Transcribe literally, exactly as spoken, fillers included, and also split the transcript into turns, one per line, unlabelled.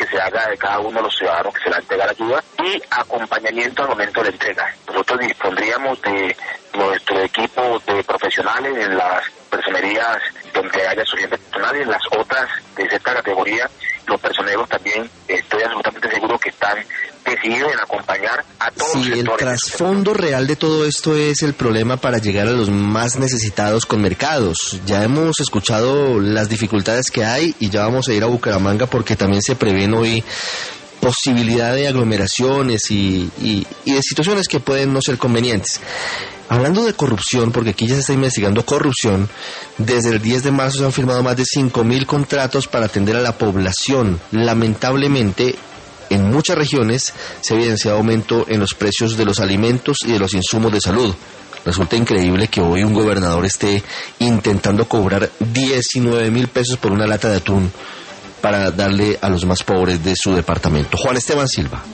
se haga de cada uno de los ciudadanos que se le va a entregar ayuda y acompañamiento al momento de la entrega. Nosotros dispondríamos de nuestro equipo de profesionales en las personerías donde haya suficiente personal y en las otras de cierta categoría, los personeros también, estoy absolutamente seguro que están decididos en acompañar a todos
sí,
los sectores.
El trasfondo real de todo esto es el problema para llegar a los más necesitados con mercados. Ya hemos escuchado las dificultades que hay y ya vamos a ir a Bucaramanga porque también se prevén hoy posibilidad de aglomeraciones y, y, y de situaciones que pueden no ser convenientes. Hablando de corrupción, porque aquí ya se está investigando corrupción, desde el diez de marzo se han firmado más de cinco mil contratos para atender a la población. Lamentablemente, en muchas regiones se ha evidenciado aumento en los precios de los alimentos y de los insumos de salud. Resulta increíble que hoy un gobernador esté intentando cobrar diecinueve mil pesos por una lata de atún para darle a los más pobres de su departamento. Juan Esteban Silva.